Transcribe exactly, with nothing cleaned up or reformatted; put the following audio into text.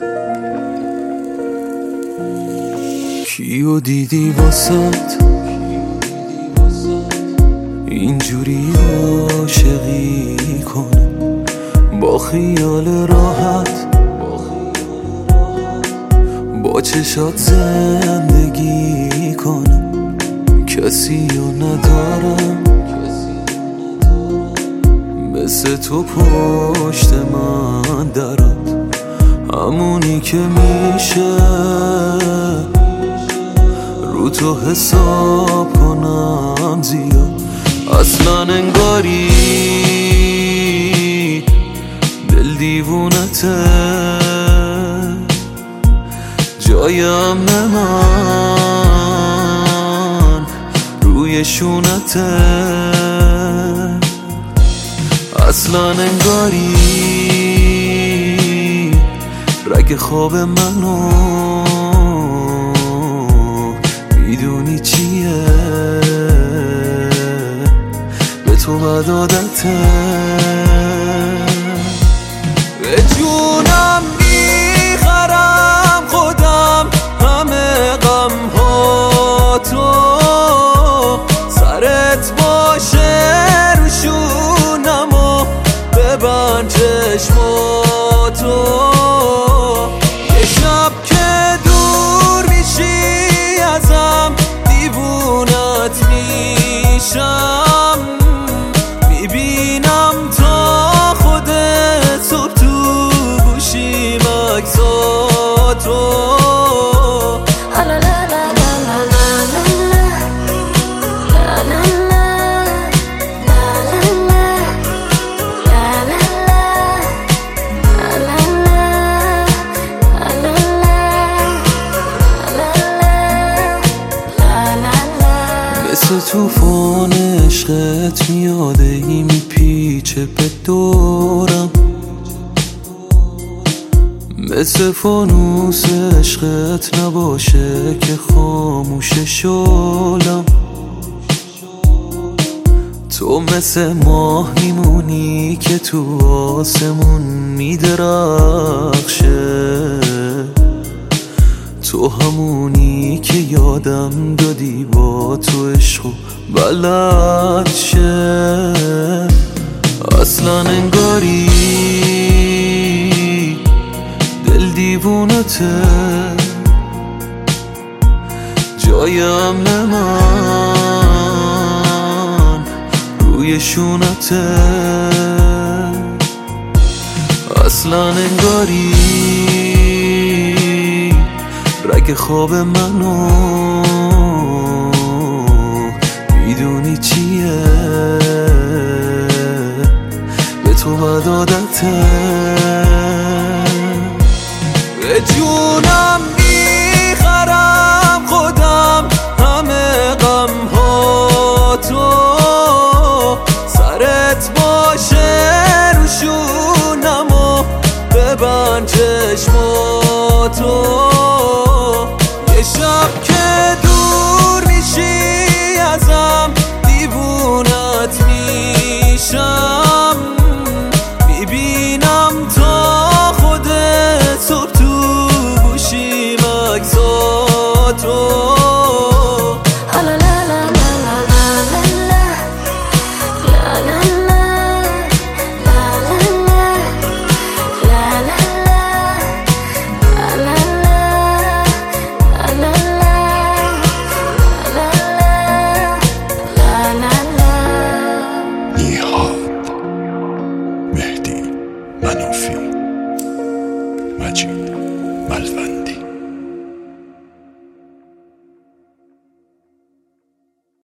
کیو دیدی واسات اینجوری عاشقی کنه با خیال راحت با چشات زندگی کنه کسی رو ندارم مثل تو پشت من درات همونی که میشه رو تو حساب کنم زیاد اصلا انگاری دل دیوونته جایم من روی شونته اصلا انگاری رگ خواب منو میدونی چیه به تو بد عادته به جونم میخرم خودم همه غم ها تو سرت باشه رو شونم و ببند چشماتو یه شب که دور میشی ازم دیوونت میشم میبینم تا خودت صبح تو گوشیم عکساتو مثل توفان عشقت میاده ای میپیچه به دورم مثل فانوس عشقت نباشه که خاموش شلم تو مثل ماه میمونی که تو آسمون میدرخشه تو همونی که یادم دادی با تو عشق و بلد شه اصلا انگاری دل دیوونته جایم من روی شونته اصلا انگاری رگ خواب منو میدونی چیه به تو بد عادته به جونم میخرم خودم همه غم ها تو سرت باشه رو شونم و ببند چشماتو شب که دور میشی ازم دیوونت میشم میبینم تا خودت صبح تو گوشیم عکساتو مهدی منوفی مجید ملون